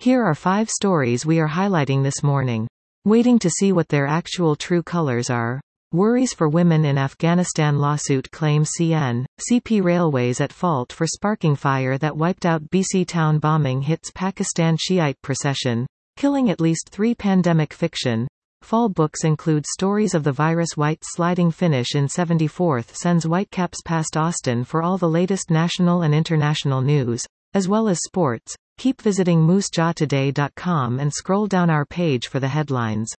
Here are 5 stories we are highlighting this morning. Waiting to see what their actual true colors are. Worries for women in Afghanistan. Lawsuit claims CP Railways at fault for sparking fire that wiped out BC town. Bombing hits Pakistan Shiite procession, killing at least 3. Pandemic fiction. Fall books include stories of the virus. White sliding finish in 74th sends Whitecaps past Austin. For all the latest national and international news, as well as sports, keep visiting moosejawtoday.com and scroll down our page for the headlines.